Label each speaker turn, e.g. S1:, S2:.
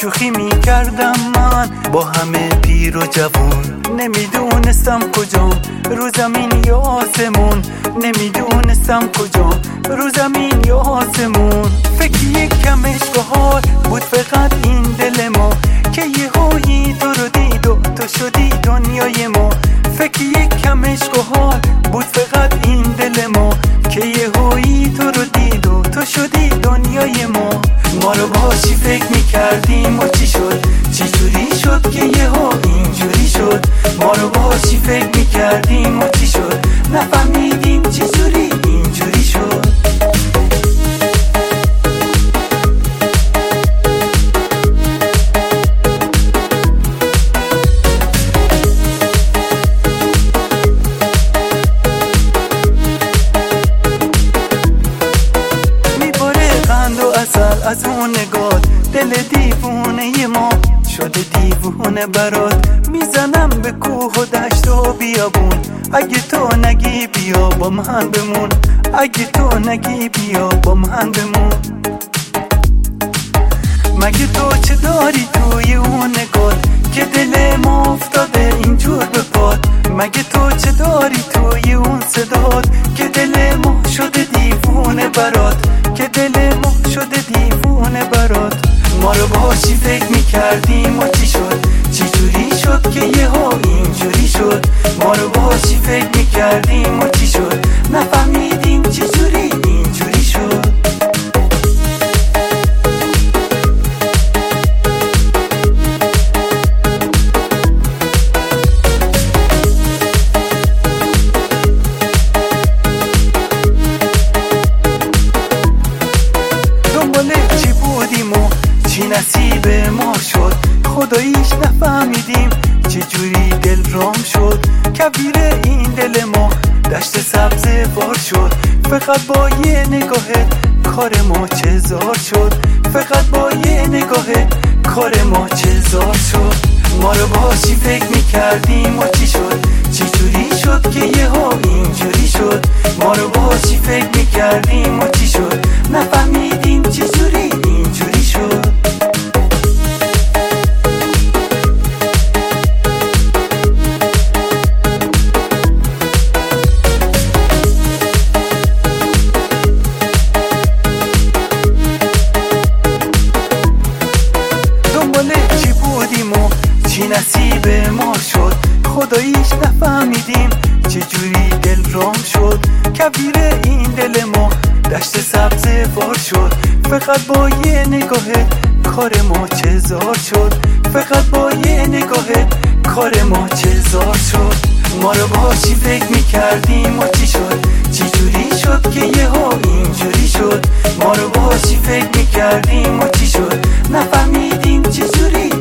S1: شوخی میکردم من با همه پیر و جوون، نمیدونستم کجام رو زمین یا آسمون، نمیدونستم کجام رو زمین یا آسمون. فکر یک کم اشتباه بود فقط این دل ما که یهویی تو رو دید و تو شدی دنیای ما. فکر یک کم اشتباه بود فقط این دل ما که یهویی تو رو دید و تو شدی دنیای ما. ما رو باشی فکر میکردیم و چی شد، چی جوری شد که یهو اینجوری شد. ما رو باشی فکر میکردیم و چی شد، نفهمیدیم چی جوری اینجوری شد. از اون نگاه دل دیوونه ما شده دیوونه برات. میزنم به کوه و دشت و بیابون، اگه تو نگی بیا با من بمون، اگه تو نگی بیا با من بمون. مگه تو چه داری توی اون نگاه که دل ما افتاده اینجور به پاد؟ مگه تو چه داری توی اون صدات که دل ما شده دیوونه برات، که دل ما شده دیوونه برات. ما رو باشی فکر میکردیم و چی شد، چی جوری شد که یهو اینجوری شد. ما رو باشی فکر میکردیم و چی شد، نفهمیدیم چی جوری اینجوری شد. چی نصیب ما شد خداییش نفهمیدیم، چه جوری دل رام شد. کویر این دل ما دشت سبز بار شد، فقط با یه نگاهت کار ما چه زار شد، فقط با یه نگاهت کار ما چه زار شد. ما رو باشی فکر میکردیم و چی شد، چی جوری شد که یهو اینجوری شد. ما رو باشی فکر میکردیم و چی شد، نفهمیدیم چه جوری اینجوری شد. چی نصیب ما شد خداییش نفهمیدیم، چه جوری دل رام شد. کویر این دل ما دشت سبز بار شد، فقط با یه نگاهت کار ما چه زار شد، فقط با یه نگاهت کار ما چه زار شد. ما رو باشی فکر میکردیم و چی شد، چی جوری شد که یهو اینجوری شد. ما رو باشی فکر میکردیم و چی شد، نفهمیدیم چه جوری